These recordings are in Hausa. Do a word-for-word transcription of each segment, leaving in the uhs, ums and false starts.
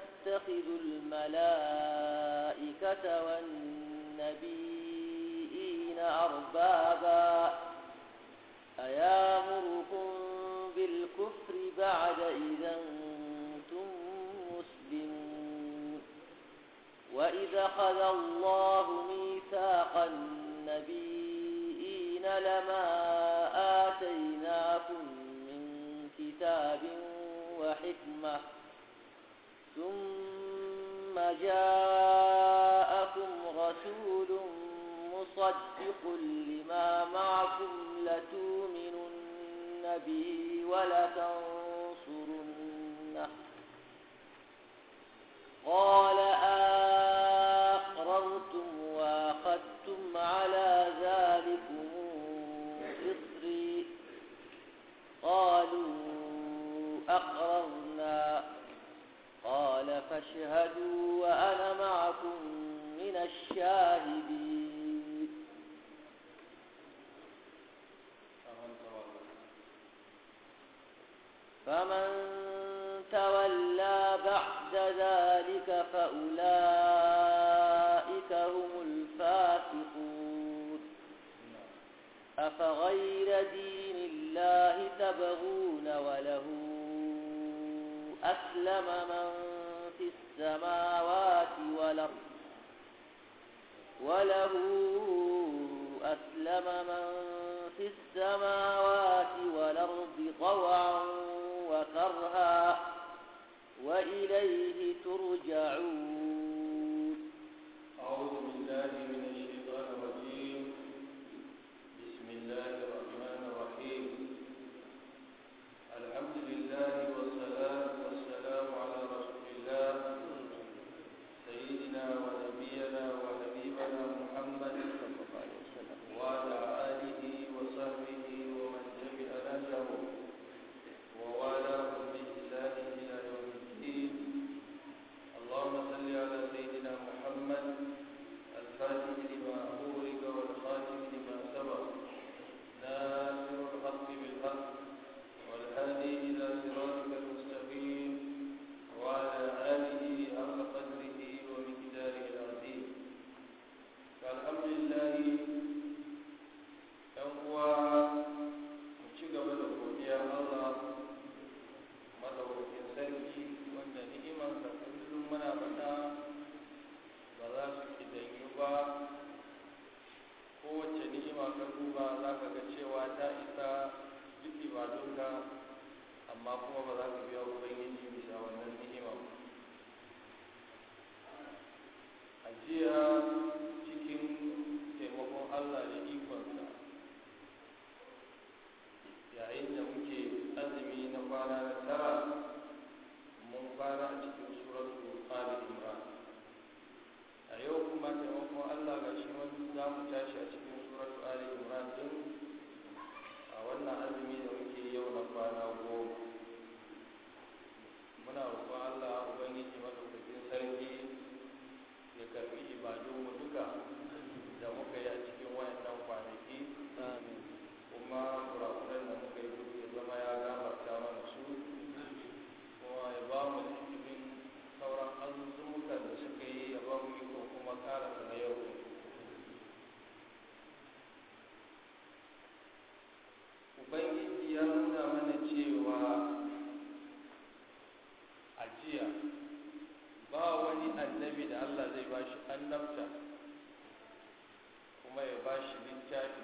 تتخذوا الملائكة والنبيين أربابا أيامركم بالكفر بعد إذا أنتم مسلمون وإذا أخذ الله ميثاق النبيين لما آتيناكم من كتاب وحكمة ثم جاءكم رسول مصدق لما معكم لتؤمنن به ولتنصرنه قال أقررتم وأخذتم على ذلكم إصري قالوا أقررنا قال فاشهدوا وأنا معكم من الشاهدين فمن تولى بعد ذلك فأولئك هم الفاسقون أفغير دين الله تبغون وله أسلم من في السماوات والأرض وله أسلم من في السماوات والأرض طوعا وكرها وإليه ترجعون. أعوذ بالله من الشيطان الرجيم. بسم الله الرحمن الرحيم. الحمد لله والصلاة والسلام على رسول الله سيدنا ونبينا وحبيبنا محمد وعلى آله وصحبه ومن تبع نهجه ووالاه بإحسان إلى يوم الدين. اللهم صل على سيدنا محمد الفاتح لما أغلق والخاتم لما سبق ناصر الحق بالحق والهادي إلى صراطك المستقيم وعلى آله حق قدره ومقداره العظيم. فالحمد لله ينقوى مشيغا بلغوديا الله madaukakin sarki wanda ni'imarsa kullum muna faɗa ba za su kidanyu ba. Kowace ni'ima ka duba za ka ga cewa ta isa duk ibadunka, amma kuma ba za ka biya ubangiji bisa wannan ni'ima ba. A jiya cikin taimakon Allah da ikonsa, yayin da muke azumi na kwana na tara, mun fara cikin suratul Ali Imran. A yau kuma taimakon Allah ga shi wani za mu tashi a cikin suratul Ali Imran din a wannan azumi da muke yau na kwana goma. Muna roƙon Allah Ubangiji madaukakin sarki ya karbi ibadunmu duka da muka yi a cikin wayannan kwanaki. Amin. Kuma kurakuran da muka yi duk ya zama ya gafarta mana su, kuma ya ba mu cikin sauran azuzumukan da suka yi ya ba mu iko kuma karasa na yau. Ubangiji ya nuna mana cewa a jiya ba wani annabi da Allah zai ba shi annabta kuma ya ba shi littafi,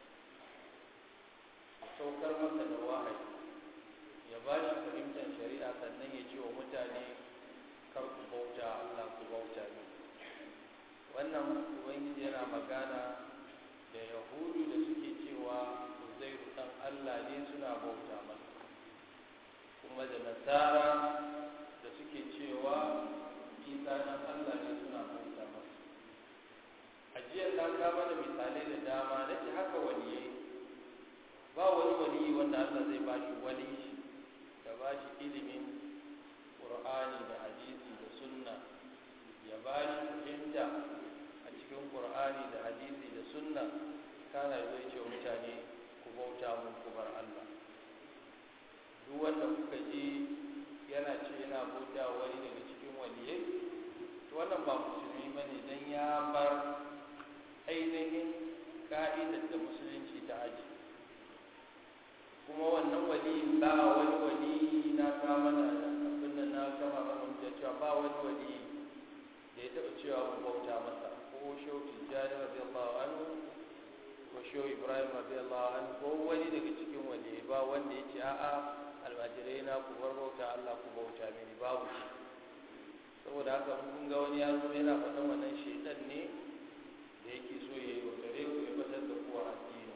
saukar masa da wahayi, ya ba shi fahimtar shari'a, sannan ya ce wa mutane kar ku bauta Allah, ku bauta ne. Wannan Ubangiji yana magana da Yahudu da suke cewa Uzairu ɗan Allah ne, suna bauta masa, kuma da Nasara da suke cewa Isa ɗan Allah ne, suna bauta masa. A jiya ta kama da misalai da dama na ce haka waliyai, ba wani waliyi wanda Allah zai ba shi wani shi da ba shi ilimin Qur'ani da hadisi da sunna, ya ba shi fahimta a cikin Qur'ani da hadisi da sunna, kana zai ce mutane ku bauta mun ku bar Allah. Duk wanda kuka ji yana ce yana bauta wani daga cikin wani wannan ba musulmi ba ne don ya bar ainihin ka'idar da musulunci ta aji. Kuma wannan wali ba wani wali na kama da abin da na kama ba mun da cewa ba wani wali da ya taɓa cewa mu bauta masa, ko shehu Tijjani radiyallahu anhu ko shehu Ibrahim radiyallahu anhu ko wani daga cikin wali ba wanda ya ce a'a almajirai na ku bar bauta Allah ku bauta mini, babu shi. Saboda haka mun ga wani yaro yana faɗan wannan shaitan ne da yake so ya yi wa gare ku ya batar da ku a addini.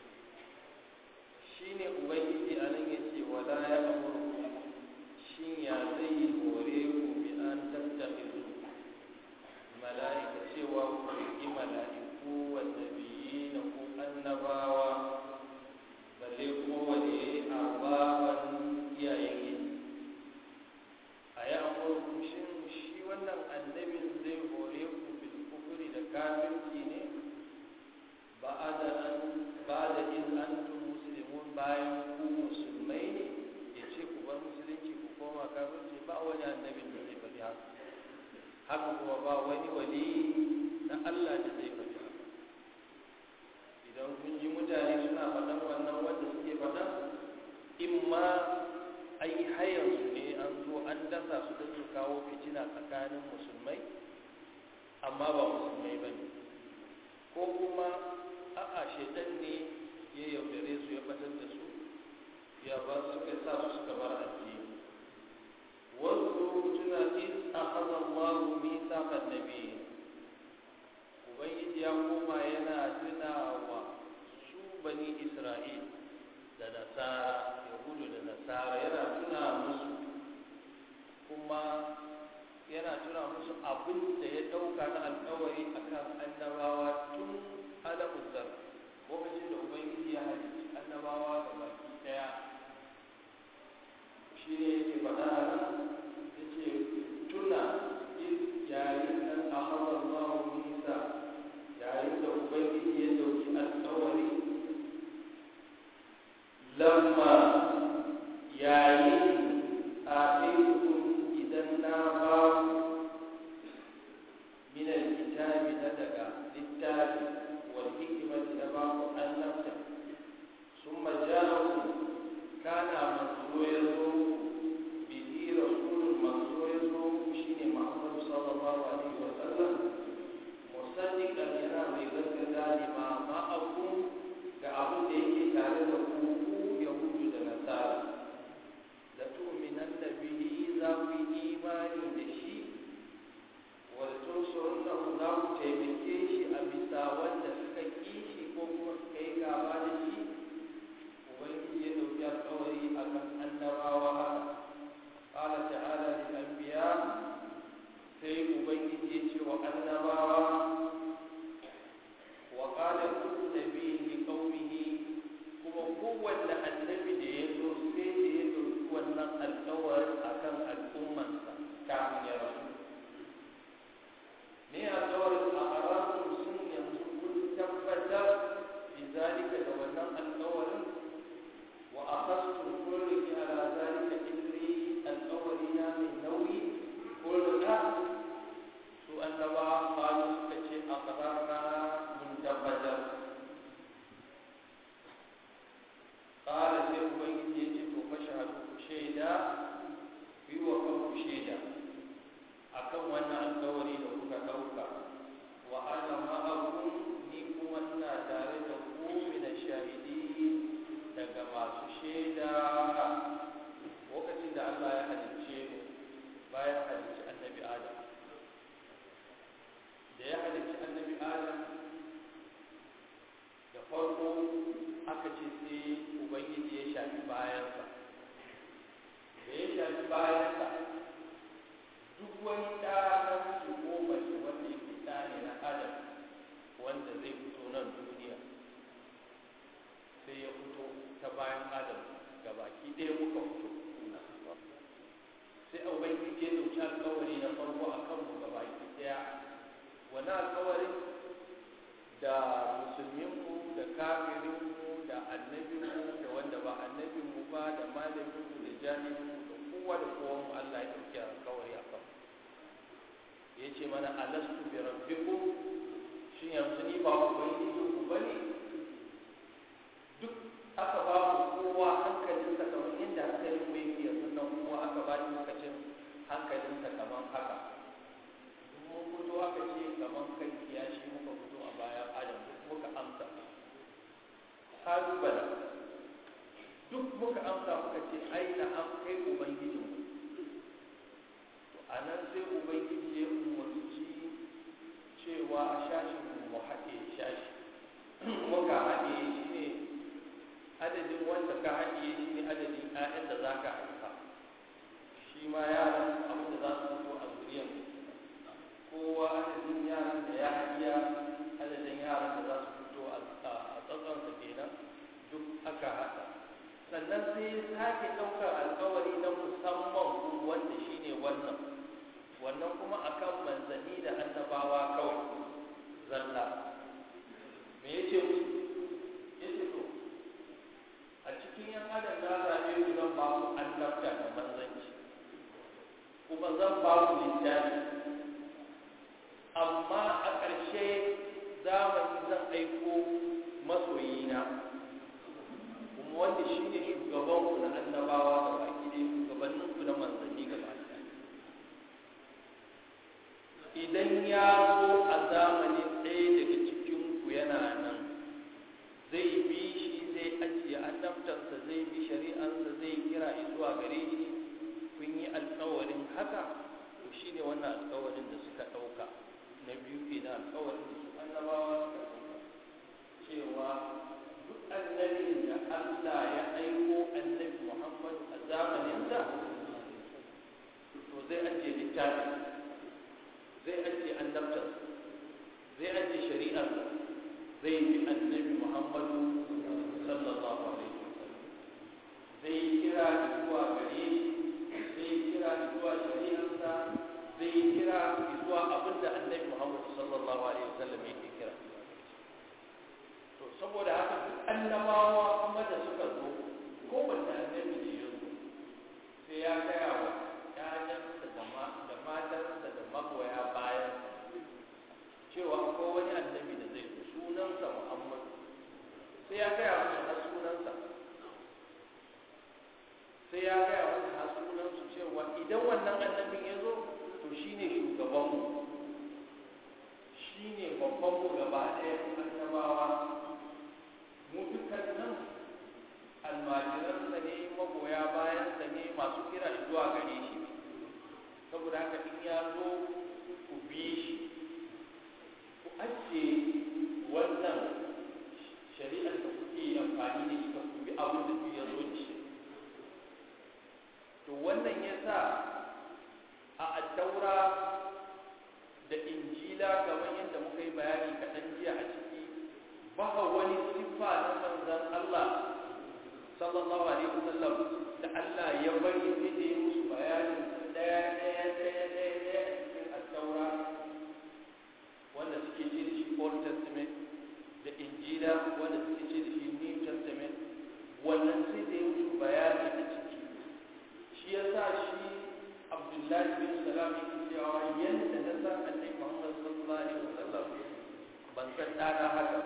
Shine ubangiji a nan yace wala ya amuru, shin ya zai hore ku bi an tattakhidhu mala'ika, cewa ku yi mala'iku wa nabiyina ko annabawa balle ko wani arbaban iyayen gidi. A yi amuru, shin shi wannan annabin zai hore ku bil kufri da kafirci ne ba'ada an ba'da in antum muslimun, bayan ku musulmai ne ya ce ku bar musulunci ku koma kafirci? Ba wani annabin da zai faɗi haka, haka kuma ba wani wali na Allah da zai faɗi haka. Idan kun ji mutane suna faɗan wannan wanda suke faɗan, in ma ai hayarsu ne an zo an dasa su don su kawo fitina tsakanin musulmai amma ba musulmai ba ne, ko kuma a'a shaitan ne ya yaudare su ya batar da su ya ba su kai sa su suka bar addini. wasu tuna is akhadha Allahu mithaqan nabiyyin, ubangiji ya koma yana tunawa su bani Isra'il da nasara, yahudu da nasara, yana tuna musu kuma yana tuna musu abin da ya dauka na alkawari akan annabawa tun alamun zar, lokacin da ubangiji ya halicci annabawa da baki daya. Shi ne yake faɗa nan, yace tuna yayin nan a hawan mahu nisa, yayin da ubangiji ya dauki alkawari, lamma yayin a ɗaiɗukun idan na ba min alkitabi na daga littafi wal hikimati da ba ku annabta, summa ja'akum kana manzo ya zo bihi rasulun, manzo ya zo shine Muhammad sallallahu alaihi wa sallam, musaddiqan yana mai gaskata lima ma'akum ga abin da yake tare da ku yahudu da nasara, da tu'minan da bihi za ku yi imani da shi, wal tunsurunnahu za ku taimake shi a bisa wanda suka ƙi shi ko kuma suka yi gaba da shi. Ubangiji ya ɗauki alƙawari a kan annabawa haka. Ƙala ta'ala lil anbiya, sai ubangiji ya ce wa annabawa, wa qala kullu nabiyyin li qaumihi, kuma kowanne annabi da ya zo sai da ya ɗauki wannan alƙawarin akan al'ummansa kafin ya rasu. Ne alƙawarin a ƙararun sun yanzu kun tabbatar bi zalika da wannan alƙawarin, wa akhadtum kulli ala zalika idri, alƙawari na mai nauyi ko rika. Su annaba qalu suka ce aqrarna, mun tabbatar. Qala sai ubangiji ya ce to fashhadu, ku shaida, ku yi wa kanku shaida akan wannan alƙawari da kuka ɗauka. Wa ana ma'akum, ni kuma ina tare da ku mina shahidi, daga masu shaida. Lokacin da Allah ya halicce mu bayan halicci annabi Adam, da ya halicci annabi Adam da farko aka ce sai ubangiji ya shafi bayansa, da ya shafi bayansa duk wani ɗa na miji ko mace wanda yake ɗa ne na Adam wanda zai fito nan duniya, sai ya fito ta bayan Adam ga baki ɗaya muka fito. Sai ubangiji ya dauki alƙawari na farko a kanmu ga baki ɗaya. Wani alƙawarin da musulminmu da kafirinmu da annabinmu da wanda ba annabinmu ba da malaminmu da jahilmu da kowa da kowa mu Allah ya dauki alƙawari a kanmu. Ya ce mana alastu bi rabbikum shi yanzu ni ba ubangiji ku bane duk aka ba ku kowa hankalinsa kamar yadda hankalin mai yake yanzu nan kowa aka ba shi lokacin hankalinsa kamar haka mun fito aka ce kamar kan kiyashi muka fito a bayan adam duk muka amsa kalubala duk muka amsa muka ce aina an kai ubangijinmu to a nan sai ubangiji ya umarci cewa a shashin mu haɗe shashi muka haɗe shi ne adadin wanda ka haɗe shi ne adadin ƴaƴan da za ka haifa shi ma yaran abin da za su fito a zuriyar kowa adadin yaran da ya haɗiya adadin yaran da za su fito a tsatsansa kenan duk aka haɗa sannan sai sake ɗaukar alkawari na musamman wanda shi ne wannan wannan kuma akan manzanni da annabawa kawai zalla me ya ce musu ya ce to a cikin yan adam na zaɓe ku zan ba ku annabta da manzanci kuma zan ba ku littafi amma a ƙarshe zamani zan aiko masoyina kuma wanda shi ne shugabanku na annabawa da baki ne shugabanninku na manzanni gaba idan ya zo a zamanin ɗaya daga cikinku yana nan zai bi shi zai ajiye annabtansa zai bi shari'ansa zai kira zuwa gare shi kun yi alkawarin haka to shi ne wannan alkawarin da suka ɗauka na biyu kenan alkawarin da su annabawa suka ɗauka cewa duk annabin da Allah ya aiko annabi Muhammadu a zamaninsa to zai ajiye littafi zai ajiye annabtarsa zai ajiye shari'arsa zai bi annabi Muhammadu sallallahu alaihi wasallam zai kira zuwa gare shi zai kira zuwa shari'arsa zai kira zuwa abinda annabi Muhammadu sallallahu alaihi wasallam yake kira to saboda haka duk annabawa kuma da suka zo kowanne annabi da ya zo sai ya gaya wa ƴaƴansa da matarsa da magoya bayan cewa akwai wani annabi da zai zo sunansa Muhammadu sai ya gaya musu har sunansa sai ya gaya musu har sunansu cewa idan wannan annabin ya zo to shine shugabanmu shine babbanmu gaba ɗaya annabawa mu dukkan nan almajiransa ne magoya bayansa ne masu kira zuwa gare shi saboda haka in ya zo ku bi shi ku ajiye wannan shari'ar da kuke amfani da ita ku bi abin da duk ya zo da shi to wannan ya sa a attaura da injila kamar yadda muka yi bayani kaɗan jiya a ciki ba wani siffa na manzan Allah sallallahu alaihi wasallam da Allah ya bari sai da ya musu bayanin daya daya daya daya daya a cikin attaura wanda suke ce da shi Old Testament da injila wanda suke ce da shi New Testament wannan sai da ya musu bayani a ciki shi ya sa shi Abdullahi bin Salam yake cewa yadda na san annabi Muhammad sallallahu alaihi wasallam ban san ɗana haka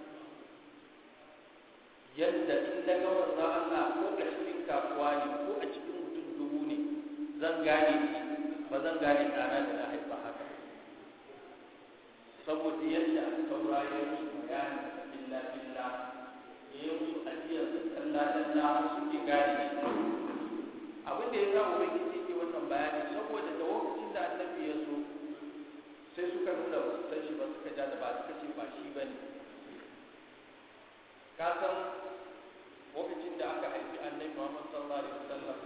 yadda in na ga manzo Allah ko a cikin kasuwa ne ko a cikin mutum dubu ne zan gane shi ba zan gane ɗana da na haifa haka saboda yadda taura ya yi musu bayani illa illa ya yi musu ajiyar da kalla dalla suke gane shi abin da ya sa ubangiji ke wannan bayani saboda da lokacin da annabi ya zo sai suka nuna ba su san shi ba suka ja da ba suka ce ba shi ba ne ka san lokacin da aka haifi annabi Muhammad sallallahu alaihi wasallam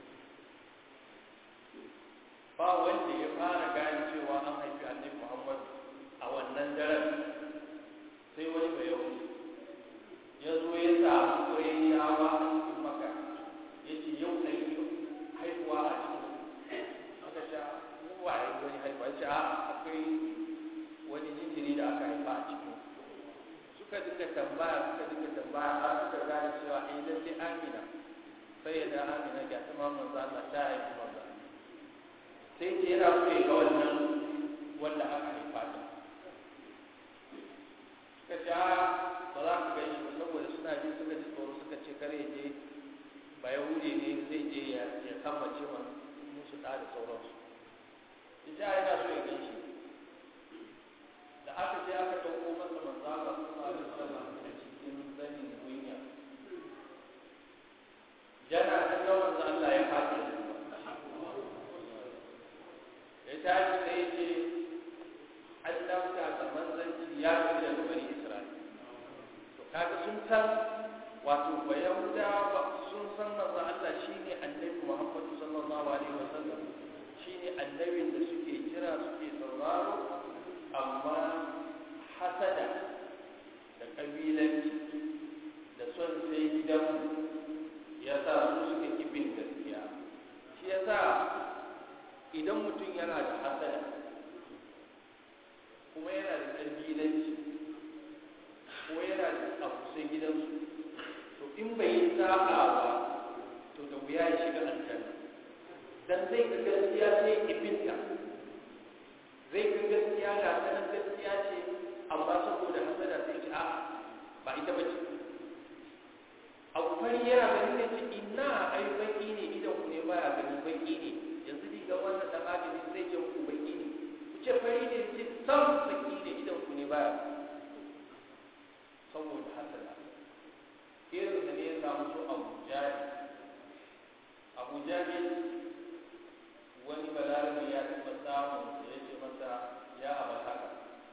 ba wanda ya fara gane cewa an haifi annabi Muhammad a wannan daren sai wani bai yau ya zo ya samu Qurayshawa a cikin Makka ya ce yau kai haihuwa a cikin aka sha mu wa wani haihuwa ya ce a akwai wani jinjiri da aka haifa a cikin suka dinga tambaya suka dinga tambaya har suka gane cewa eh lalle Amina sai da Amina ga ta manzo Allah ta haifi manzo sai ce yana so ya ga wannan wanda aka haifa ta suka ce ba za ka gan shi ba saboda suna ji suka ji tsoro suka ce kare je ba yahudi ne zai je ya kammace musu da da sauransu ita yana so ya gan shi da aka je aka ɗauko masa manzala sallallahu alaihi wasallam a cikin zanin gunya yana kallon manzo Allah ya faɗi ya tashi sai ce Allah ta manzanci ya fi daga bani Isra'ila to kaga sun san wato ba yahuda ba sun san manzo Allah shine annabi Muhammad sallallahu alaihi wasallam shine annabin da suke jira suke sauraro amma hasada da kabilanci da son sai gidan ya sa su suka kibin gaskiya shi ya sa idan mutum yana da hasada kuma yana da kabilanci ko yana da abu sai gidansu to in bai yi sa'a ba to da wuya ya shiga aljanna dan zai ga gaskiya sai ibinta zai ga gaskiya ga sanan gaskiya ce amma saboda hasada sai ce a ba ita bace abu fari yana ganin sai ce ina ai baki ne idan ku ne baya gani baki ne yanzu diga wannan dan adami zai ce ku baki ne ku ce fari ne ce sam baki ne idan ku ne baya saboda hasada irin da ne ya samu su Abu Jahil Abu Jahil wani balarabe ya taɓa samun da ya ce masa ya abata ka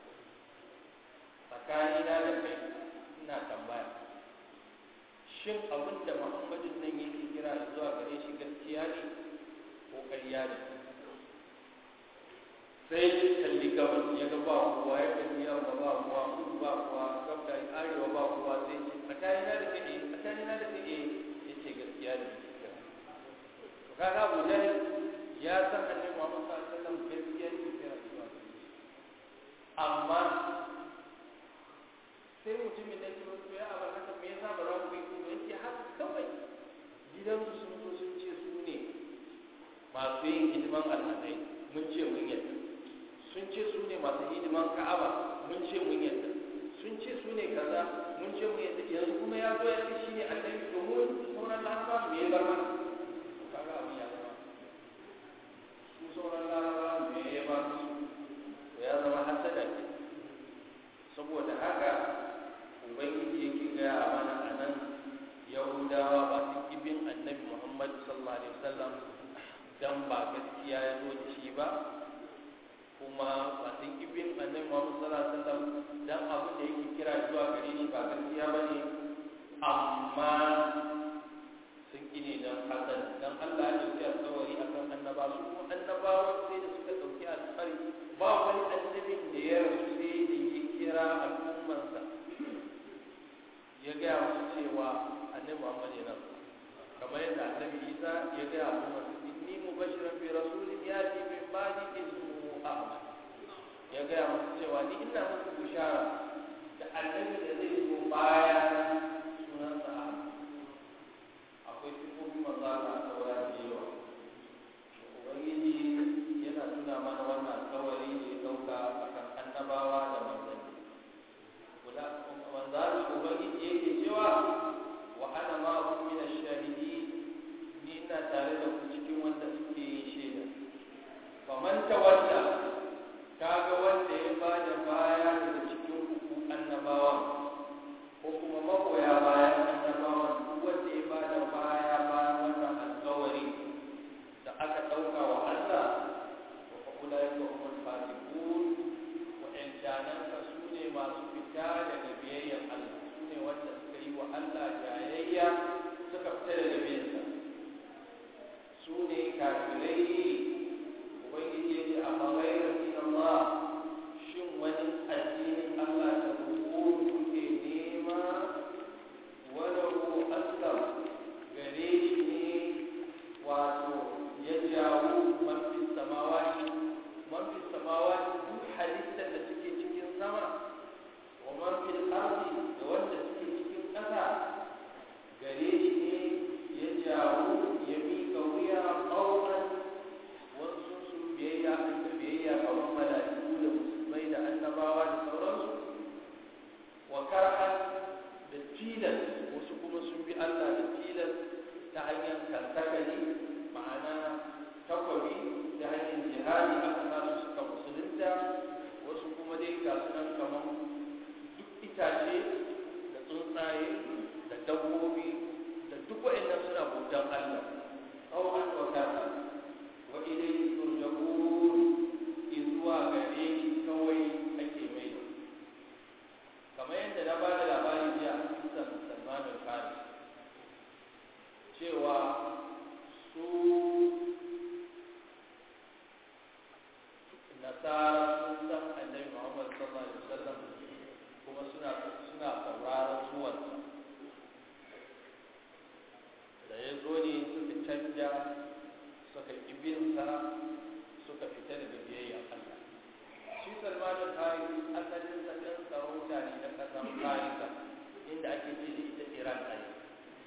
tsakanina da kai ina tambaya shin abin da Muhammadin nan yake kira zuwa gare shi gaskiya ne ko ƙarya ne sai ya kalli gabas ya ga ba kowa ya kalli yamma ba kowa kudu ba kowa gabda arewa ba kowa sai ce tsakanina da kai tsakanina da kai ya ce gaskiya ne to kaga Abu Jahil ya san annabi Muhammad sallallahu alaihi wasallam gaskiya ne kira zuwa gare shi amma sai mutumin da ke wasu ya abar haka me yasa ba za ku yi kuma yake haka kawai gidansu sun zo sun ce su ne masu yin hidiman alhazai mun ce mun yadda sun ce su ne masu hidiman ka'aba mun ce mun yadda sun ce su ne kaza mun ce mun yadda yanzu kuma ya zo ya ce shi ne annabi domin sauran laraba me ya bar mana kaga abin ya zama su sauran laraba me ya bar musu to ya zama hasada ce saboda haka ubangiji yake gaya a mana a nan yahudawa ba su kibin annabi Muhammad sallallahu alaihi wasallam dan ba gaskiya ya zo da shi ba kuma ba su kibin annabi Muhammad sallallahu alaihi wasallam dan abin da yake kira zuwa gare shi ba gaskiya bane amma sun kine dan hasan dan Allah ya dauki alƙawari akan annaba su kuma annabawa sai da suka dauki alƙawari ba wani annabin da ya rasu sai da ya kira al'ummarsa ya gaya musu cewa annabi Muhammad yana kamar yadda annabi Isa ya gaya al'ummarsa inni mubashiran bi rasulin yati min ba'di ismuhu Ahmad ya gaya musu cewa ni ina muku bishara da annabi da zai zo baya sunansa Ahmad akwai sifofin manzo Allah saura da yawa ubangiji yana tuna mana wannan alƙawari da ya dauka akan annabawa da manzanni kula manzari ubangiji yake cewa wa ana ma'akum min ash-shahidi ni ina tare da ku cikin wanda suke yin shaida faman tawalla kaga wanda ya bada baya daga cikin ku annabawa ko kuma magoya bayan annabawa duk wanda ya bada baya bayan wannan alƙawari da aka dauka wa Allah wa kula ya kuma fasiqun wa in jananka sune masu fita daga biyayyan Allah sune wanda suka yi wa Allah jayayya suka fita daga biyayyansa sune kafirai ubangiji yake amma ghayra din Allah shin wani addinin Allah da ku kuke nema wala hu aslam gare shi ne wato ya jawo man fi samawati man fi samawati duk halittar da suke cikin sama wa man fi al-ardi da wanda suke cikin ƙasa gare shi ne ya jawo ya miƙa wuya ƙaunar itace da tsuntsaye da dabbobi da duk waɗannan suna bautan Allah aw an wakata wa ilayhi turja'un izuwa gare shi kawai ake mai da kamar yadda na ba da labarin jiya a kisan Salman al-Farisi cewa su nasara sun san annabi Muhammad sallallahu alaihi wasallam kuma suna suna sauraron zuwan da ya zo ne suka canja suka ibinsa suka fita daga biyayya Allah shi Salman al-Farisi asalin sa ɗan sarauta ne na ƙasar Farisa inda ake ce da ita Iran a yau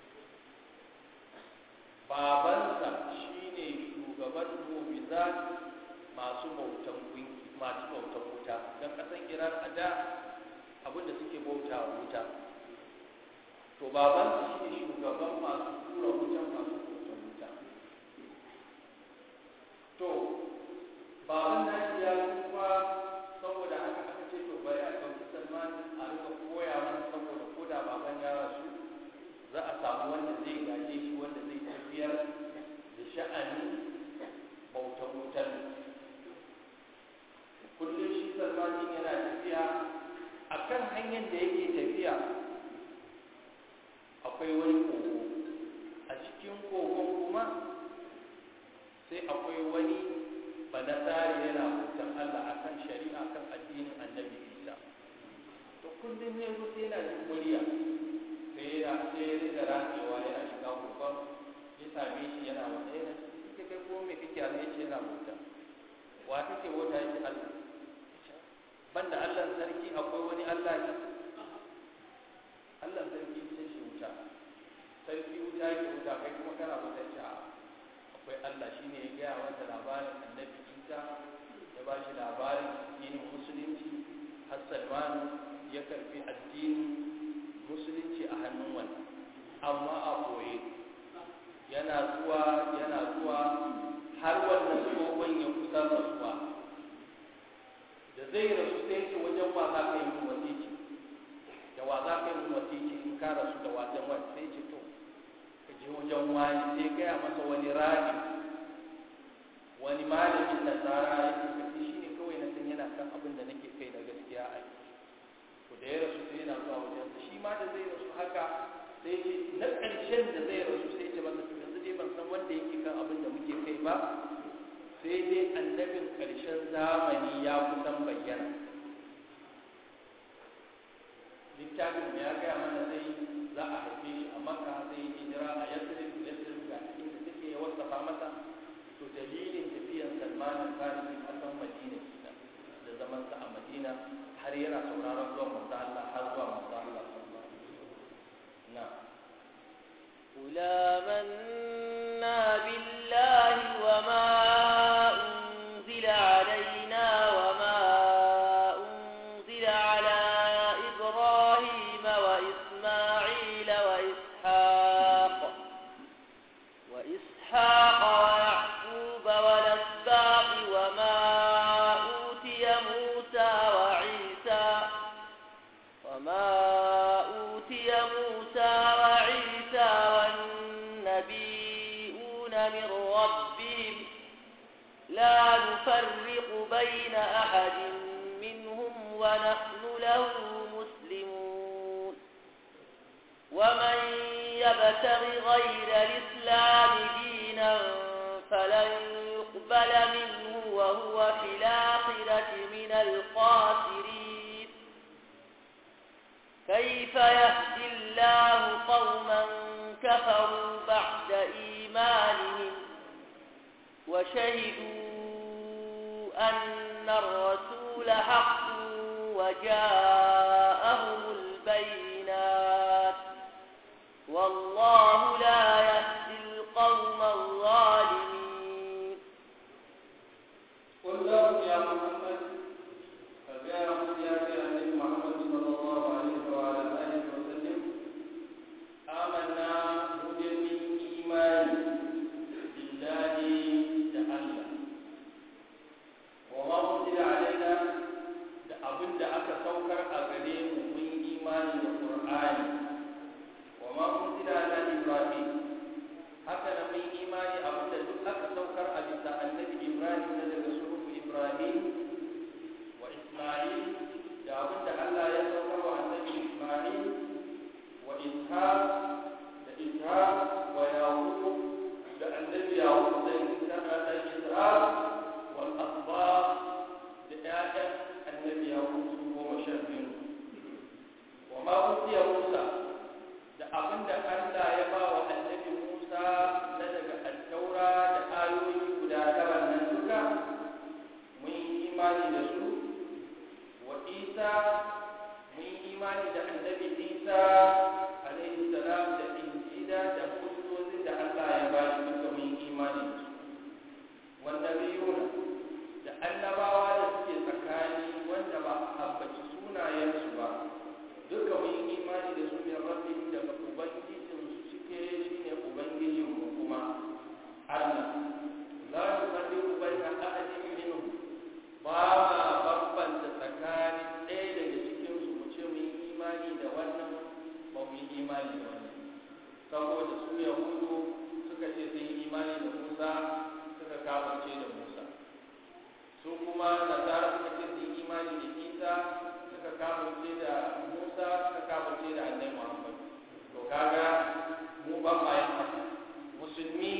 babansa shine shugaban mubizat masu bautan gunki masu bautan wuta don ƙasar Iran a da abinda suke bauta wa wuta to babansa shine shugaban masu tura wutan masu bautan wuta to baban nashi ya kuma saboda haka aka ce to bari a ɗauki Salman a rika koya masa saboda ko da baban ya rasu za a samu wanda zai gaje shi wanda zai tafiyar da sha'anin bautan wutar kullum shi Salman yana tafiya akan hanyar da yake tafiya akwai wani kogo a cikin kogon kuma sai akwai wani banasari yana bautan Allah akan shari'a kan addinin Annabi Isa to kullum ne zo sai yana da murya sai ya sai ya riga rakewa yana shiga kogon ya same shi yana wanda yana kike kai ko me kike Allah yace yana bauta wa kake bauta yace Allah banda Allah sarki akwai wani Allah ne Allah sarki ce shi wuta sarki wuta yake wuta kai kuma kana bauta ce akwai Allah shine ya gaya masa labarin Annabi Isa ya ba shi labarin addinin musulunci har Salman ya karbi addinin musulunci a hannun wani amma a boye yana zuwa yana zuwa har wannan tsohon ya kusa rasuwa da zai rasu sai ce wajen wa za ka yi mun wasiki da wa za ka yi mun wasiki in ka rasu da wajen wani sai ce to ka je wajen wani sai gaya masa wani rani wani malamin nasara ya ce kafi shi ne kawai na san yana kan abin da nake kai na gaskiya a yi to da ya rasu sai yana zuwa wajen shi ma da zai rasu haka sai ce na ƙarshen da zai rasu sai ce masa to yanzu dai ban san wanda yake kan abin da muke kai ba sai dai annabin ƙarshen zamani ya kusan bayyana littafin ya gaya mana zai za a haife shi a Makka zai yi hijira a Yathrib Yathrib ga inda take ya wasafa masa to dalilin tafiyan Salman al-Farisi a san Madina kenan da zaman sa a Madina har yana sauraron zuwa manzo Allah har zuwa manzo Allah sallallahu alaihi wasallam na قل آمنا بالله وما أنزل علينا وما أنزل على إبراهيم وإسماعيل وإسحاق وإسحاق ويعقوب والأسباط وما أوتي موسى وعيسى وما أوتي موسى وعيسى والنبيون من ربهم لا نفرق بين أحد منهم ونحن له مسلمون ومن يبتغ غير الإسلام دينا فلن يقبل منه وهو في الآخرة من الخاسرين كيف يهدي الله قوما كفروا بعد إيمانهم وشهدوا أن الرسول حق وجاءهم البينات والله لا يهدي القوم الظالمين قل لهم يا محمد فجاءهم يا سيدنا محمد صلى الله عليه وعلى آله وسلم آمنا هدى إيمان بالله تعالى وما أنزل علينا abin da aka saukar a gare mu mun imani da Qur'ani wa ma unzila ala Ibrahim haka nan mun imani abinda duk aka saukar a bisa annabi Ibrahim da daga surufu Ibrahim wa Isma'il da abinda Allah ya saukar wa annabi Isma'il wa Ishaq da Ishaq wa Yaqub da annabi Yaqub da Ishaq wal asbaq da ƴaƴan annabi Yaqub su goma sha biyu wa ma utiya Musa da abinda Allah ya ba wa annabi Musa na daga al-Taura da ayoyi guda tara nan duka mun yi imani da su wa Isa mun yi imani da annabi Isa alaihi salam da Injila da hujjojin da Allah ya ba shi duka mun yi imani da su wanda biyuna da annabawa da suke tsakani wanda ba a ambaci sunayensu ba duka mun yi imani da su ne rabbin daga ubangijin su suke shine ubangijin mu kuma Allah la yufarriqu baina ahadin minhum ba ma bambanta tsakanin ɗaya daga cikin su mu ce mun yi imani da wannan ba mu yi imani da wannan saboda su yahudu suka ce sun yi imani da Musa suka kafirce da Musa su kuma nasara suka ce sun yi imani da Isa suka kafirce da Musa suka kafirce da Annabi Muhammad to kaga mu ba ma yin haka musulmi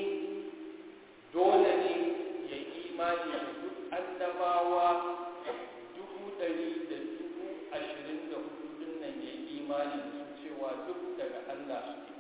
dole ne ya yi imani da duk annabawa dubu ɗari da dubu ashirin da hudu din nan ya yi imani da su cewa duk daga Allah suke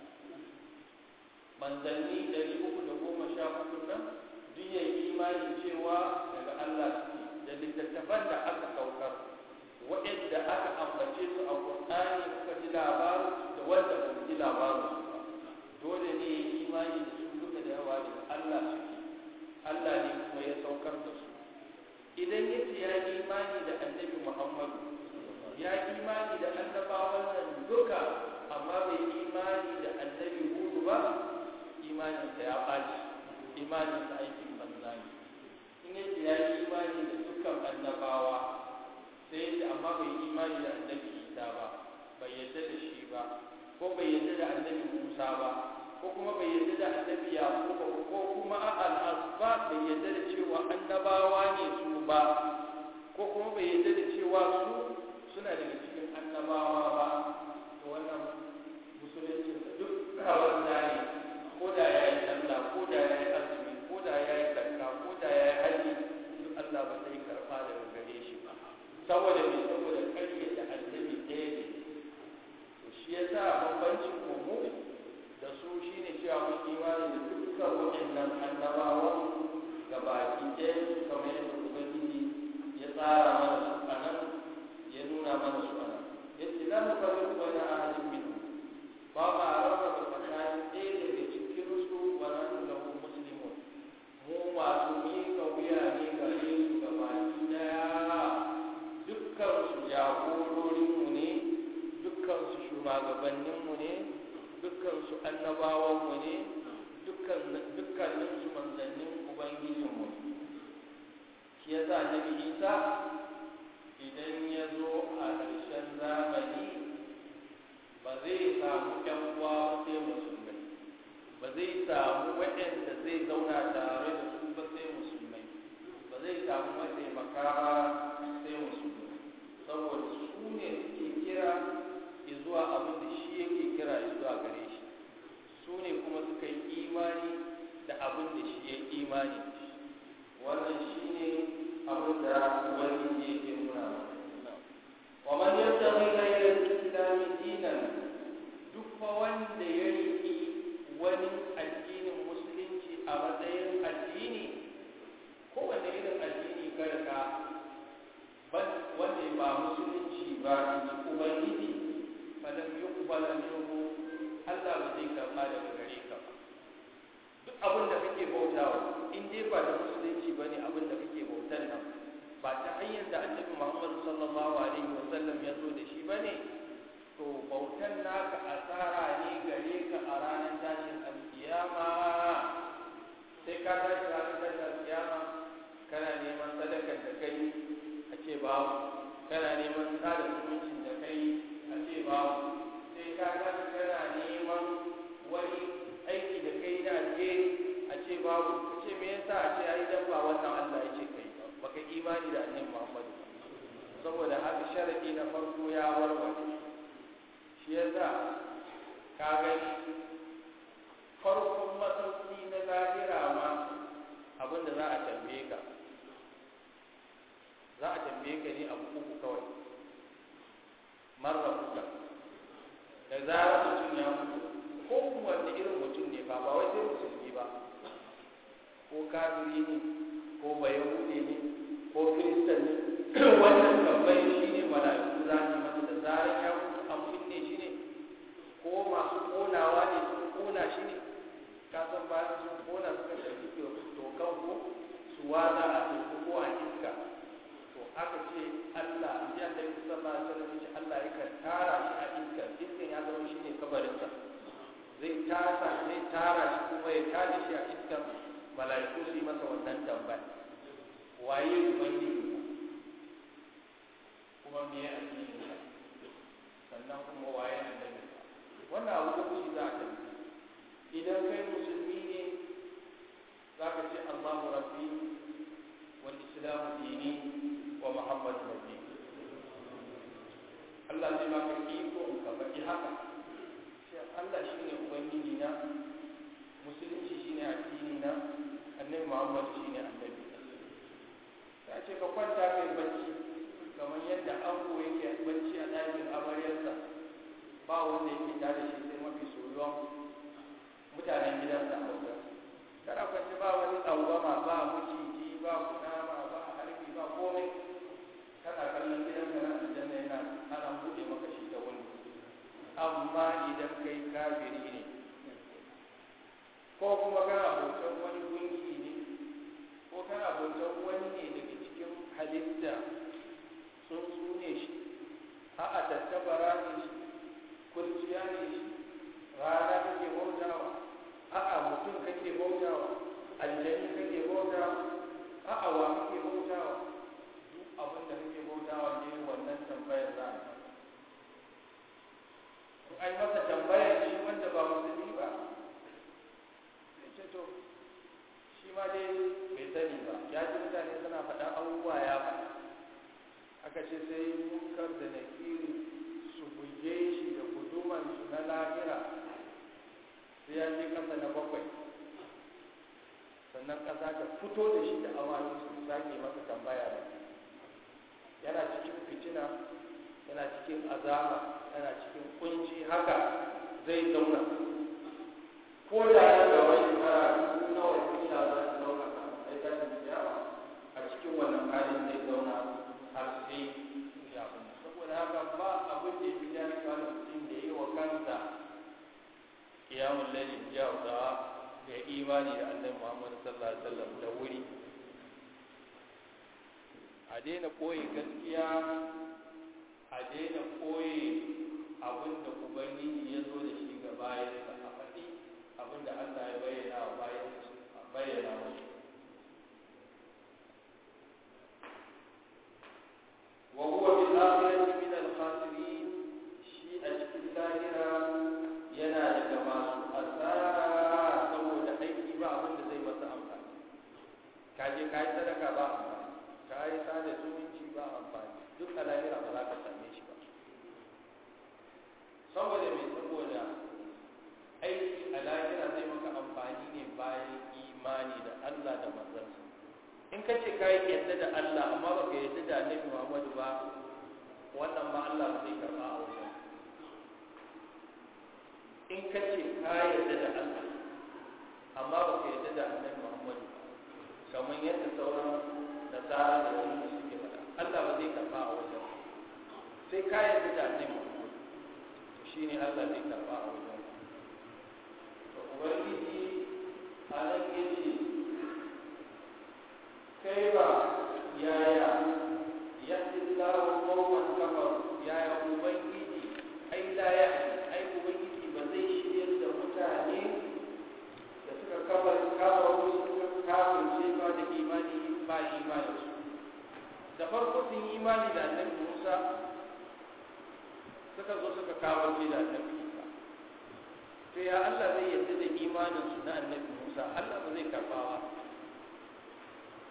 manzanni ɗari uku da goma sha hudu nan duk ya yi imani cewa daga Allah suke da littattafan da aka saukar waɗanda aka ambace su a Qur'ani muka ji labarin su da wanda ba mu ji labarin su ba dole ne ya yi imani da su duka da yawa daga Allah suke Allah ne kuma ya saukar da su idan ya ce ya yi imani da annabi Muhammad ya yi imani da annabawan nan duka amma bai yi imani da annabi Hudu ba imaninsa ya ɓaci imaninsa aikin banza ne in ya ce ya yi imani da dukkan annabawa sai ya ce amma bai yi imani da annabi Isa ba bai yadda da shi ba ko bai yadda da annabi Musa ba ko kuma bai yadda da annabi Yaqub ko kuma al-asba bai yadda da cewa annabawa ne su ba ko kuma bai yadda da cewa su suna daga cikin annabawa ba to wannan musulunci da duk kawar ne ko da ya yi sallah ko da ya yi azumi ko da ya yi zakka ko da ya yi haji duk Allah ba zai karfa daga gare shi ba saboda me saboda kariya da annabi ɗaya ne to shi yasa bambancin mu da su shine cewa mun imani da dukkan waɗannan annabawan gabaki ɗaya su kamar yadda ubangiji ya tsara mana su a nan ya nuna mana su a nan yace la nufarriqu baina ahadin minhum ba ma raba tsakanin ɗaya daga cikin su wa nahnu lahu muslimun mu masu miƙa wuya ne gare su gabaki ɗaya dukkan su jagororinmu ne dukkan su shugabanninmu ne dukkan su annabawanmu ne dukkanin su manzannin ubangijinmu ne shi yasa annabi Isa idan ya zo a ƙarshen zamani ba zai samu ƴan uwa ba sai musulmai ba zai samu waɗanda zai zauna tare da su ba sai musulmai ba zai samu mataimaka ba sai musulmai saboda su ne suke kira zuwa abin da shi yake kira zuwa gare shi su ne kuma suka yi imani da abin da shi ya imani wannan shi ne abin da ubangiji yake nuna mana wa man yattaqi ghayra al-islam dinan duk fa wanda ya riki wani addinin musulunci a matsayin addini ko wanda irin addini karka wanda ba musulunci ba ubangiji falam yuqbala minhu Allah ba zai karba daga gare ka ba duk abin da kake bautawa in dai ba da musulunci bane abin da kake bautar nan ba ta hanyar da Annabi Muhammad sallallahu alaihi wasallam ya zo da shi bane to bautan naka asara ne gare ka a ranar tashin alkiyama sai ka tashi ranar tashin alkiyama kana neman sadakar da kai a ce babu kana neman sada zumuncin da kai a ce babu imani da annabi Muhammadu saboda haka sharadi na farko ya warware shi yasa ka gani farkon masauki na lahira ma abinda za a tambaye ka za a tambaye ka ne abu uku kawai marar kuka da zarar mutum ya mutu ko kuma wanda irin mutum ne ba ba wai sai musulmi ba ko kafiri ne ko bayahudi ne ko kiristan ne wannan tambayi shi ne mala'iku za su masa da zarar ya mutu an binne shi ne ko masu konawa ne sun kona shi ne ka san bayan sun kona suka tafi tokan ko su waza a teku ko a iska to aka ce Allah ji Allah ya sallallahu alaihi wasallam ce Allah yakan tara shi a iska iskan ya zama shi ne kabarinsa zai tasa zai tara shi kuma ya tada shi a iskan mala'iku su yi masa wannan tambaya waye ubangiji kuma me ya addini sannan kuma waye annabi wannan abu da shi za a tafi idan kai musulmi ne za ka ce Allahu rabbi wal islamu dini wa muhammadu nabi Allah zai maka iko ka faɗi haka Allah shine ubangiji na musulunci shine addini na annabi Muhammad shine annabi sai ce ka kwanta kai bacci kamar yadda ango yake bacci a ɗakin amaryarsa ba wanda yake tare shi sai mafi soyuwan mutanen gidansa a wajen kada kwanci ba wani tsangwama ba maciji ba kunama ba harbi ba komai kana kallon gidanka na aljanna yana ana buɗe maka shi ta wani amma idan kai kafiri ne ko kuma kana bautar wani gunki ne ko kana bautar wani ne daga cikin halitta sun sune shi a a tattabara ne shi kurciya ne shi rana kake bautawa a a mutum kake bautawa aljani kake bautawa a a wa kake bautawa duk abin da kake bautawa ne wannan tambayar za a ai masa tambayar shi wanda ba musulmi ba sai ce to shi ma dai bai sani ba ya ji mutane suna faɗan abubuwa ya faɗa aka ce sai munkar da nakiri su buge shi da guduman su na lahira sai ya je ƙasa na bakwai sannan ƙasa ta fito da shi da awani su sake masa tambaya da yana cikin fitina yana cikin azaba yana cikin kunci haka zai zauna ko da ya ga wani fara nawa kila za su zauna sai ta tafiya a cikin wannan halin zai zauna har sai ya kuma saboda haka ba abin da ya fi jari kawai mutum da yi wa kansa kiyamun lalin jawza da imani da annabi Muhammad sallallahu alaihi wasallam da wuri a daina koyi gaskiya a daina koyi abin da ubangiji ya zo da shi ga bayansa a faɗi abin da Allah ya bayyana wa bayansa a bayyana musu wa huwa bil akhirati min al khasirin shi a cikin lahira yana daga masu asara saboda aiki ba abin da zai masa amfani kaje kai sadaka ba amfani kai sada zumunci ba amfani duk a lahira ba za ka same shi ba saboda mai saboda aiki a lahira zai maka amfani ne bayan imani da Allah da manzansa in ka ce ka yi yadda da Allah amma baka yadda da Annabi Muhammadu ba wannan ma Allah ba zai karba a wajen in ka ce ka yadda da Allah amma baka yadda da Annabi Muhammadu kamar yadda sauran nasara da wani suke faɗa Allah ba zai karba a wajen sai ka yadda da Annabi Muhammadu shi ne Allah zai karba a wajen to ubangiji a nan yace kai ba yaya yadda Allahu qawman kafaru yaya ubangiji ai la ya ai ubangiji ba zai shiryar da mutane da suka kafa kafaru suka kafirce ba da imani ba imani su da farko sun yi imani da Annabi Musa suka zo suka kafirce da Annabi Isa to ya Allah zai yarda da imanin su na Annabi Musa Allah ba zai karba ba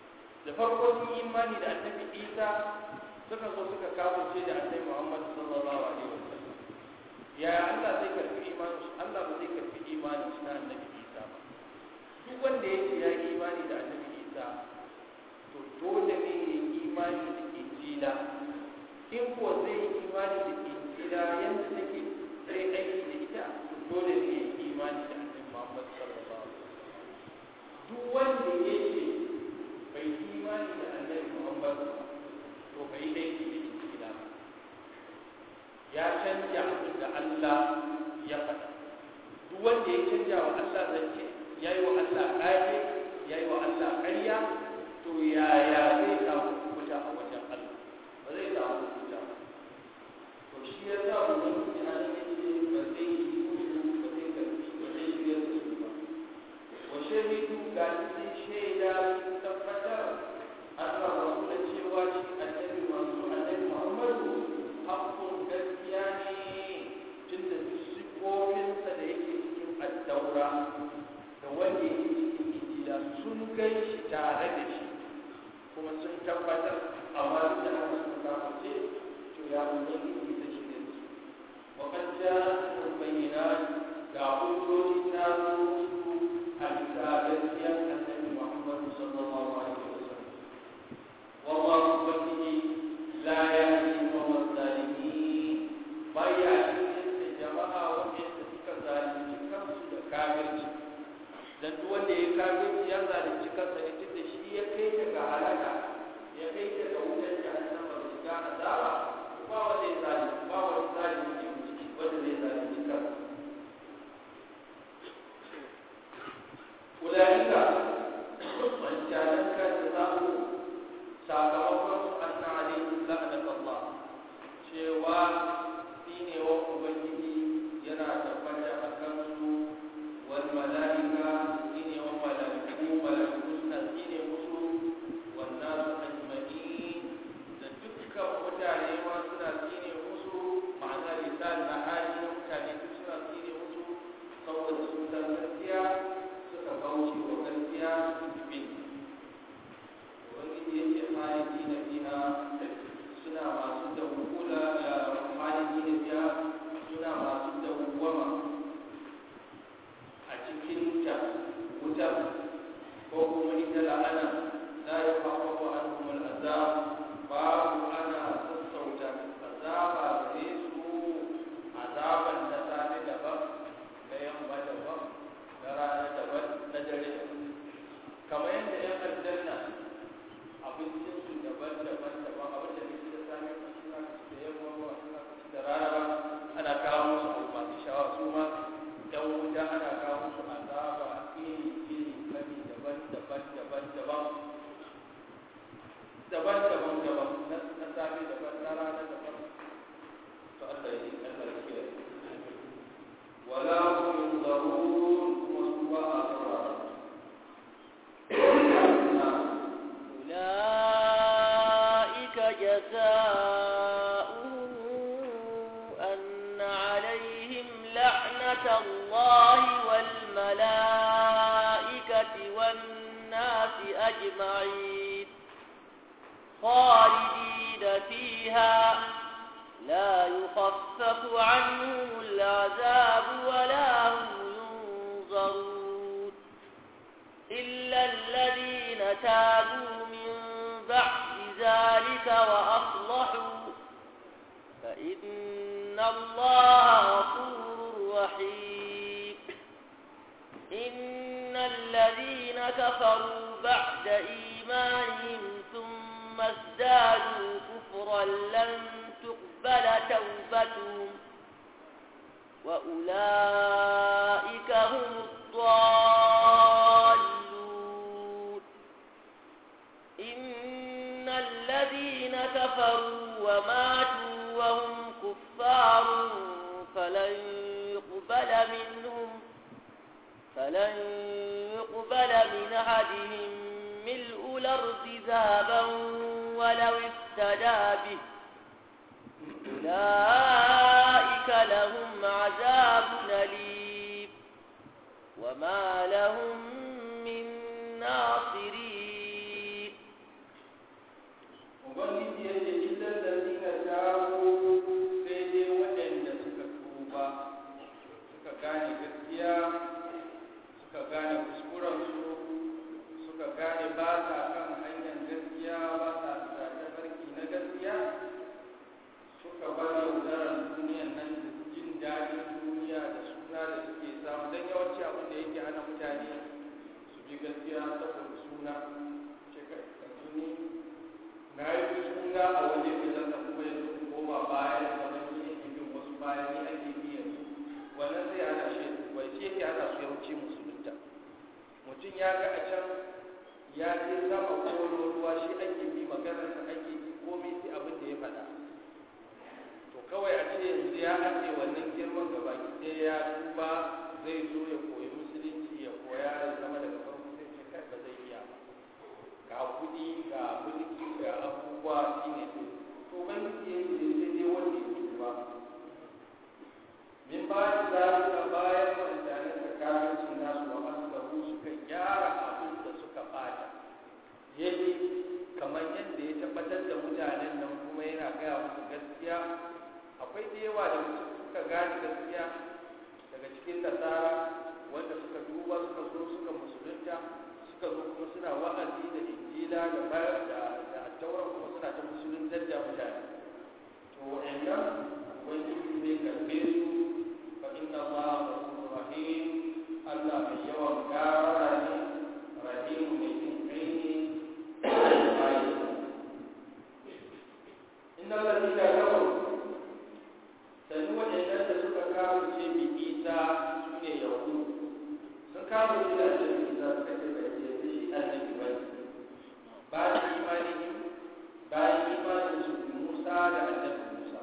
da farko sun imani da annabi Isa suka zo suka kafirce da annabi Muhammad sallallahu alaihi wasallam. Yaya Allah zai karbi imanin su? Allah ba zai karbi imanin su na annabi Isa ba. Duk wanda ya ce ya yi imani da annabi Isa to dole ne ya yi imani da Injila. In kuwa zai yi imani da Injila yadda take zai aiki da ita to dole ne ya yi imani da annabi Muhammad sallallahu alaihi wasallam. Duk wanda ya ce bai yi imani da annabi Muhammad to bai yi aiki da Injila ba. Ya canja abin da Allah ya faɗa. Duk wanda ya canja wa Allah zance, ya yi wa Allah ƙage, ya yi wa Allah ƙarya, to yaya zai samu kuta a wajen Allah? Ba zai samu kuta ba. To shi ya sa wani yana da ce ba zai yi musu, ba zai karfi, ba zai shirya da su ba. Wa shahidu ga cikin shaida sun tabbatar Allah rasu da cewa shi annabi masu annabi Muhammadu haƙƙun gaskiya ne tun da siffofinsa da yake cikin addaura da wanda yake cikin injila sun gai shi tare da shi kuma sun tabbatar amma duk da haka sun kaface to ya ubangiji ta shi ne su wa qad ja'akum bayyinat ga hujjoji na su a bisa gaskiyar annabi Muhammad sallallahu alaihi wasallam wallahu ubangiji la yahdi qawma zalimin baya cikin da jama'a wanda suka zalunci kansu da kafirci dan duk wanda ya kafirci ya zalunci kansa ne tunda shi ya kai daga halaka ya kai daga wutar jahannama da shiga azaba ba wanda ya zalunci ba wanda zalunci ciki wanda zai zalunci kansa ulaika wancanan kan da zamu sakamakon su anna alaihi la'natullah cewa tsinewa ubangiji yana tabbata a kansu wal mala'ika tsinewa mala'iku mala'iku suna tsine musu wan nasu ajma'in da dukkan mutane ma suna tsine musu ma'ana lisan na hali na mutane duk suna tsine musu saboda sun san gaskiya suka kauce wa gaskiya bin ubangiji yake halidina fiha suna masu dawwula halidina fiha suna masu dawwama a cikin ta wutar ko kuma ita la'ana la yukhaffafu anhum al'azab babu ana sassauta azaba gare su azaban da safe daban da yamma daban da rana daban da dare kamar yadda yan aljanna abincin su daban-daban daban abin da nake da sami suna kasu da yamma ruwa suna kasu da rana ana kawo musu abu masu shawa su ma dan wuta ana kawo musu azaba iri-iri kami daban-daban daban-daban daban-daban daban na sami daban na rana daban to Allah ya yi Allah ya kiyaye wala hum yunzarun kuma su ba a saurara أولئك جزاؤهم أن عليهم لعنة الله والملائكة والناس أجمعين خالدين فيها لا يخفف عنهم العذاب ولا هم ينظرون إلا الذين تابوا من بعد ذلك وأصلحوا فإن الله غفور رحيم إن الذين كفروا بعد إيمانهم ثم ازدادوا كفرا لن تقبل توبتهم وأولئك هم الضالون إن الذين كفروا وماتوا وهم كفار فلن يقبل منهم فلن يقبل من أحدهم ملء الأرض ذهبا ولو افتدى به أولئك لهم عذاب أليم وما لهم من ناصرين ubangiji ya ce illan da zina tawo sai dai waɗanda suka tuba suka gane gaskiya suka gane kuskurensu suka gane ba sa kan hanyar gaskiya ba sa da tafarki na gaskiya suka bar yaudarar duniyan nan da jin daɗin duniya da suna da suke samu don yawanci abin da yake hana mutane su bi gaskiya saboda suna ce kai yanzu ni na yi suna a waje kaza da kuma yanzu koma bayan kamar ni yake bin wasu bayan ni ake bi yanzu wannan zai hana shi bai shi yake hana su yawanci musulunta mutum ya ga a can ya je sama ko ruwa shi ake bi maganarsa ake bi komai sai abin da ya faɗa to kawai a ce yanzu ya ake wannan girman gaba ɗaya ya duba zai zo ya koyi musulunci ya koya ya zama daga farko sai ce kai ba zai iya ba ga kuɗi ga mulki ga abubuwa shi ne to ban yi sai dai wanda ya duba min bayan zalika bayan wancanin da kafircin nasu wa aslahu suka gyara abin da suka bata yayi kamar yadda ya tabbatar da mutanen nan kuma yana gaya musu gaskiya akwai da yawa da suka gane gaskiya daga cikin nasara wanda suka duba suka zo suka musulunta suka zo kuma suna wa'azi da injila da bayar da da tauran kuma suna ta musuluntar da mutane to wa'annan ubangiji zai karbe su fa inna allaha ghafurur rahim Allah mai yawan gafara ne rahim mai jin kai ne innal ladina kafaru sani waɗannan da suka kawo ce bi isa su ne yahudu sun kawo ce da ce isa suka ce bai ce shi annabi ba bayan imanin bayan imanin su musa da annabi musa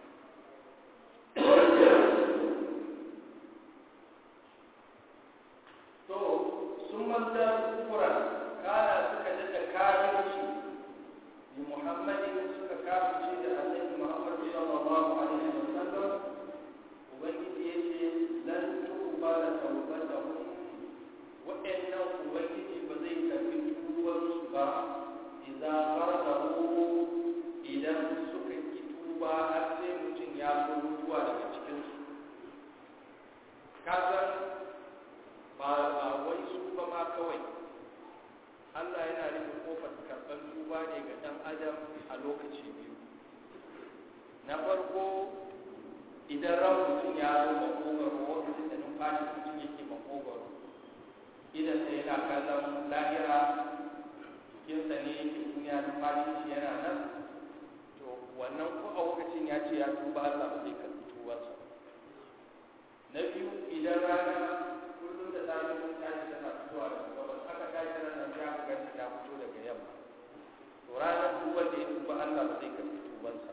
to sun manta kuran kana suka daɗa kafirci bi muhammadin suka kafirci da annabi muhammad sallallahu alaihi wasallam ubangiji ya ce lan tuqbala tawbatuhum wa'annan ubangiji ba zai karbi tubansu ba idan fardahu idan suka ki tuba har sai mutum ya zo mutuwa daga cikinsu kasan ba ba wai su ba ma kawai Allah yana rufe kofar karɓar tuba ne ga ɗan adam a lokaci biyu na farko idan ran mutum ya zo makogaro lokacin da numfashi mutum yake makogaro idan sai yana kallon lahira jikinsa ne yake duniya numfashi shi yana nan to wannan ko a lokacin ya ce ya tuba Allah ba zai karɓi tubarsa na biyu idan rana kullum da zafi mun tashi tana fitowa daga gabas aka tashi ranar ya buga shi ya fito daga yamma to ranar duk wanda ya tuba Allah ba zai karɓi tubansa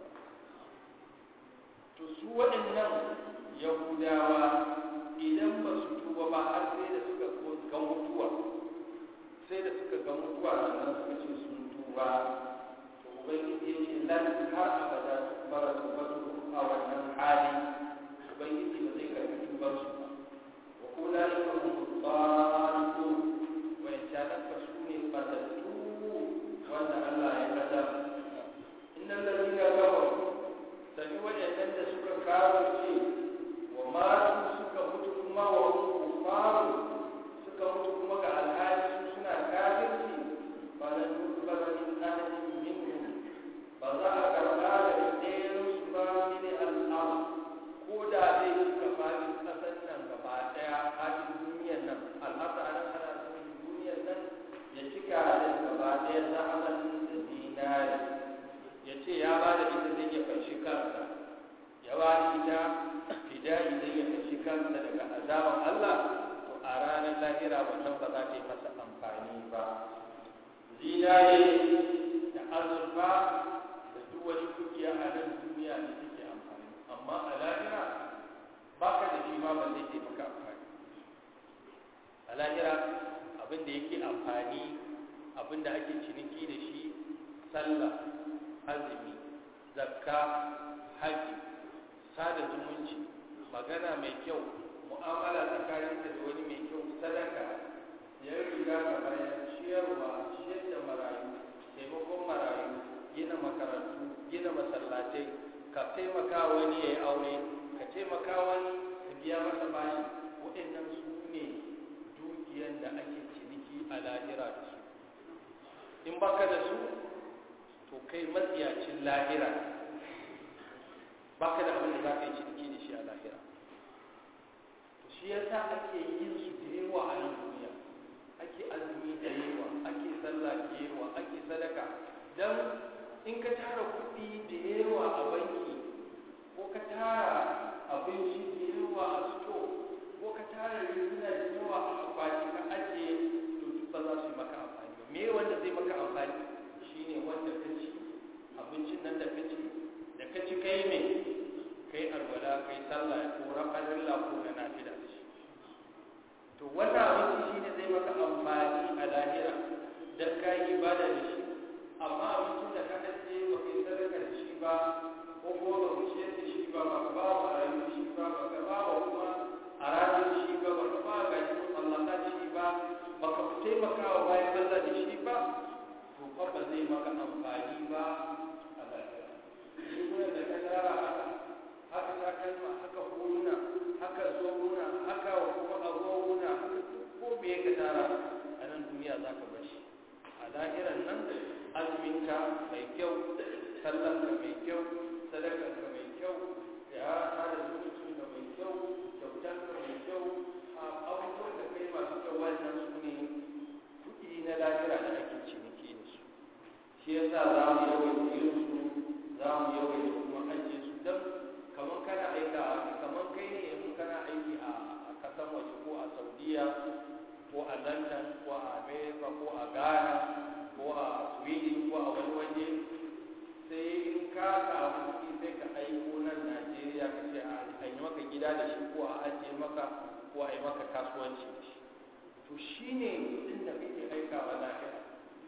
to su waɗannan yahudawa idan ba su tuba ba har sai da suka ga mutuwa sai da suka ga mutuwa sannan suka ce sun tuba to ubangiji ya ce lan har abada bara tubatu a wannan hali ubangiji ba zai karɓi tubarsu ba wa ulaika hum dhalun wa yantanaka su ne batattu wanda Allah ya kada innal ladina kafaru sani waɗannan da suka kawo ce wa matu suka mutu kuma wa kufaru suka mutu kuma ga alhali su suna kafirci ba da ba da min ahadin minhum ba za a karɓa da ɗayan su ba mini al'am ko da zai suka fadin ƙasar nan gaba ɗaya fadin duniyar nan al'asa a nan ana cikin duniyar nan ya cika da gaba ɗaya zamanin da zinari ya ce ya ba da ita zai ya fashi kansa ya ba da ita fidai zai ya fashi kansa daga azaban Allah to a ranar lahira wannan ba za ta yi masa amfani ba zinare da azurfa da duk wani kuɗi a nan duniya ne take amfani amma a lahira ba ka da shi ma ba zai taimaka amfani a lahira abin da yake amfani abin da ake ciniki da shi sallah azumi zakka haji sada zumunci magana mai kyau mu'amala tsakaninka da wani mai kyau sadaka ya riga ka bayan ciyarwa ciyar da marayu taimakon marayu gina makarantu gina masallatai ka taimaka wani ya yi aure ka taimaka wani ka biya masa bashi waɗannan su ne dukiyan da ake ciniki a lahira da su in baka da su to kai matsiyacin lahira baka da abin da za ka yi ciniki da shi a lahira to shi yasa ake yin su da yawa a nan duniya ake azumi da yawa ake sallah da yawa ake sadaka dan in ka tara kuɗi da yawa a banki ko ka tara abinci da yawa a sto ko ka tara riguna da yawa a akwati ka ajiye to duk ba za su yi maka amfani ba me wanda zai maka amfani shine wanda ka ci abincin nan da ka ci da ka ci kai ne kai alwala kai sallah ko raqadalla ko na nafila da shi to wannan abinci shine zai maka amfani a lahira dan kai ibada da shi amma abincin da ka ajiye ba kai sadaka da shi ba ko kuma ba ku ciyar da shi ba ba ka ba wa rayu da shi ba ba ka ba wa kuma a ranar da shi ba ba ka ba ga shi mallaka da shi ba ba ka taimaka wa bayan Allah da shi ba to fa ba zai maka amfani ba a lahira shi kuma da ka tara haka haka ta kalma haka huluna haka zoguna haka kuma agoguna haka ko me ka tara a nan duniya za ka bar shi a lahiran nan azuminka mai kyau sallanka mai kyau sadakarka mai kyau ya hada zumuncin da mai kyau kyautanka mai kyau abubuwan da kai masu kyau wannan su ne kuɗi na lahira da ake ciniki da su shi yasa za mu yawaita yin su za mu yawaita kuma ajiye su don kamar kana aika kamar kai ne yanzu kana aiki a kasan waje ko a saudiya ko a london ko a america ko a ghana ko a sweden ko a wani waje sai in ka samu kuɗi sai ka aiko nan najeriya ka ce a yi maka gida da shi ko a ajiye maka ko a yi maka kasuwanci da shi to shi ne kuɗin da kake aikawa lahira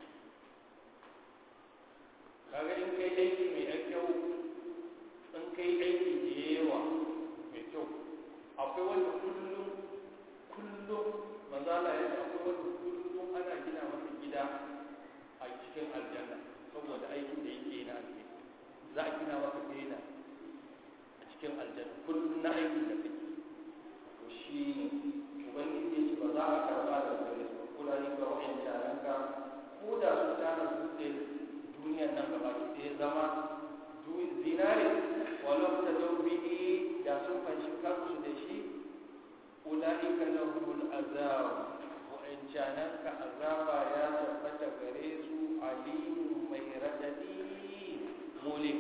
kaga in kai aiki mai kyau in kai aiki da yawa mai kyau akwai wanda kullum kullum manzala ya ce akwai wanda kullum ana gina masa gida a cikin aljanna saboda aikin da yake na alheri za a gina maka bena a cikin aljanna kullum na aikin da kake to shi ubangiji ce ba za a karba da gare su kula ne ga wa'in jaranka ko da su tana dutse duniyar nan gaba ɗaya zama zinare walau ta daubihi da sun fanshi kansu da shi ulaika lahumul azab wa'in jananka azaba ya tabbata gare su alimu mai radadi mulim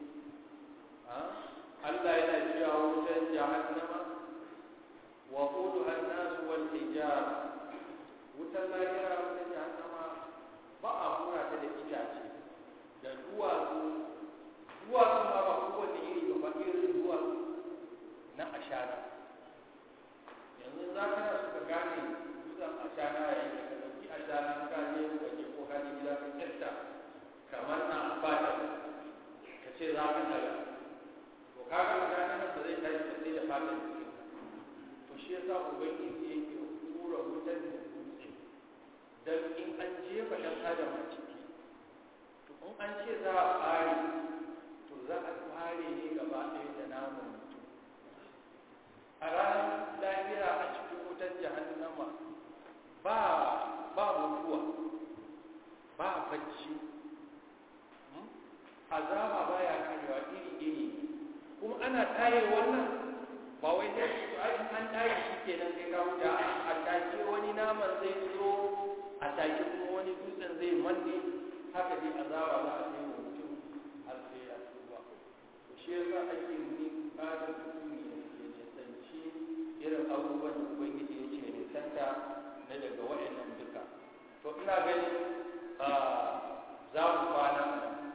Allah yana cewa wutar jahannama wa quduha an-nas wal hijar wutar lahira wutar jahannama ba a hura ta da itace da duwatsu duwatsu ma ba kowane iri ba irin duwatsu na ashana yanzu za ka na suka gane dutsen ashana yayin da ka ɗauki ashana ka je ka je ko ka je gida ka kyasta kamar na fata ka ce za ka daga to kaga ashana nan ba zai tashi ba sai da fatan jikin to shi yasa ubangiji yake hura wutar da dutse dan in an jefa ɗan adam a ciki to in an ce za a fare to za a fare ne gaba ɗaya da naman mutum a ranar lahira a cikin wutar jahannama ba ba mutuwa ba bacci azaba baya karewa iri iri kuma ana taye wannan ba wai sai su ai an taye shi kenan sai ka huta a take wani naman zai tsiro a take kuma wani dutsen zai manne haka dai azaba za a yi wa mutum har sai ya tuba shi yasa ake muni ƙarin mutumi da ke nisanci irin abubuwan da ubangiji ya ce nisanta na daga waɗannan duka to ina ganin za mu kwana a nan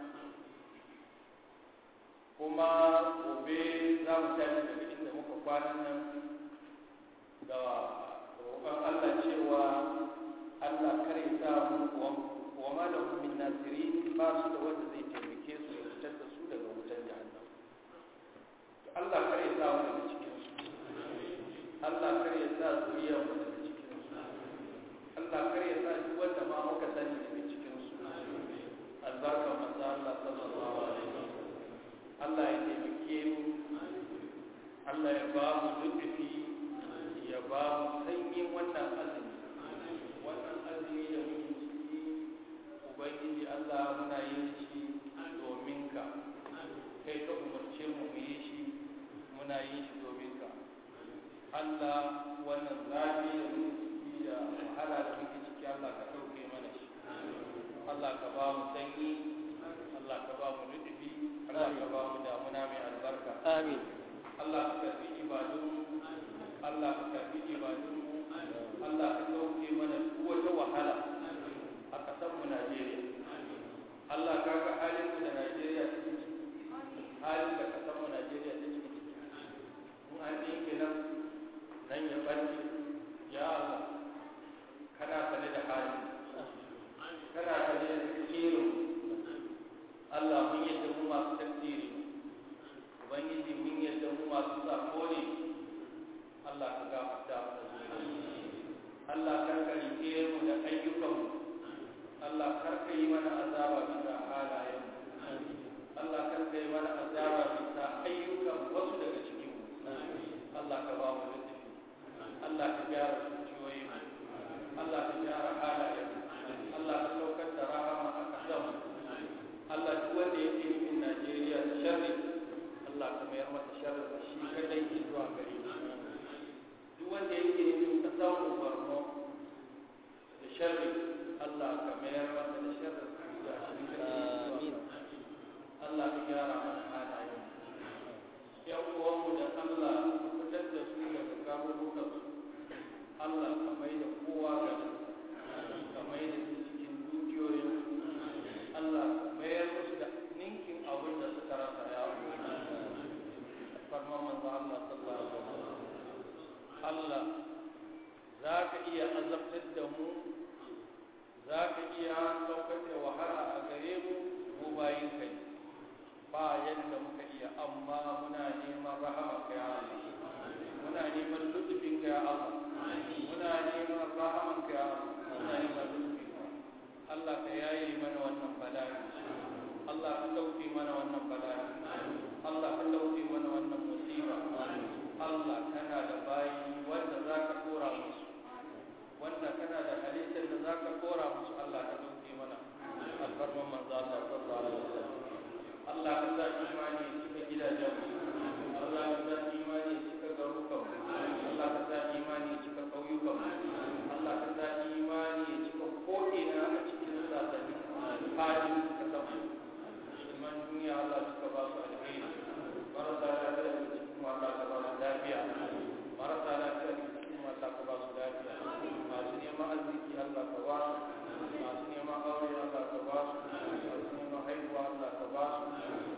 kuma gobe za mu tashi daga inda muka kwana nan da roƙon Allah cewa Allah kare sa mu wa ma lahum min nasirin ba su da wanda zai taimake su ya fitar da su daga wutar jahannam to Allah kare sa mu daga cikin su Allah kare sa zuriyar mu daga cikin su Allah kare sa duk wanda ma muka sani daga cikin su albarka manzo Allah Allah ya taimake mu, Allah ya ba mu lutufi, ya ba mu sanyin wannan azumi. Wannan azumi da muke ciki, Ubangiji Allah muna yin shi domin ka. Kai ka umarce mu mu yi shi, muna yin shi domin ka. Allah wannan zafi da muke ciki da wahala da muke ciki, Allah ka ɗauke mana shi. Allah ka ba mu sanyi, Allah ka ba mu lutufi, Allah ka ba mu damuna mai albarka. Amin. Allah ka karbi ibadunmu, Allah ka karbi ibadunmu, Allah ka ɗauke mana duk wata wahala a ƙasarmu Najeriya. Allah ka ga halin da Najeriya take ciki, halin da ƙasarmu Najeriya take ciki. Mun an ɗinke nan, nan ya ɓarke, ya Allah, kana sane da halin, kana sane da tasirin. Allah mun yadda mu masu tasiri, Ubangiji mun yadda mu masu sako ne. Allah ka gafarta mana. Allah kar ka rike mu da ayyukanmu. Allah kar ka yi mana azaba bisa halayenmu. Allah kar ka yi mana azaba bisa ayyukan wasu daga cikinmu. Allah ka ba mu lutufi. Allah ka gyara zuciyoyinmu. Allah ka gyara halayenmu. Allah ka saukar da rahama a ƙasarmu. Allah duk wanda yake nufin Najeriya da sharri, Allah ka mayar masa sharri da shi kadai ke zuwa gare shi. Duk wanda yake nufin kasar mu Borno da sharri, Allah ka mayar masa da sharri da shi kadai ke zuwa gare shi. Allah ka gyara mana halayen. Yan uwanmu da Allah ka fitar da su daga garurukansu. Allah ka mai da kowa gari, ka mai da su cikin dukiyoyin. Allah ka mayar musu da ninkin abin da suka rasa ya farman manzo Allah sallallahu alaihi wasallam. Allah za ka iya azabtar da mu, za ka iya saukar da wahala a gare mu, mu bayin kai ba yadda muka iya, amma muna neman rahama ka ya Allah, muna neman lutufin ka ya Allah, muna neman rahaman ka ya Allah, muna neman lutufin ka. Allah ka yaye mana wannan bala'i, Allah ka dauke mana wannan bala'i, Allah ka dauke mana wannan musiba. Allah kana da bayi wanda za ka kora musu, wanda kana da halittar da za ka kora musu. Allah ka dauke mana alfarman manzo Allah sallallahu alaihi wasallam. Allah ka sa imani ya cika gidajenmu, Allah ka sa imani ya cika garurukanmu, Allah ka sa imani ya cika ƙauyukanmu, Allah ka sa imani ya cika ko'ina a cikin sasannin fadin kasanmu. Musulman duniya Allah suka ba su alheri, marasa lafiya da cikin Allah ka ba su lafiya, marasa lafiya da cikin Allah ka ba su lafiya, masu neman arziki Allah ka ba su, masu neman aure Allah ka ba su, masu neman haihuwa Allah ka ba su.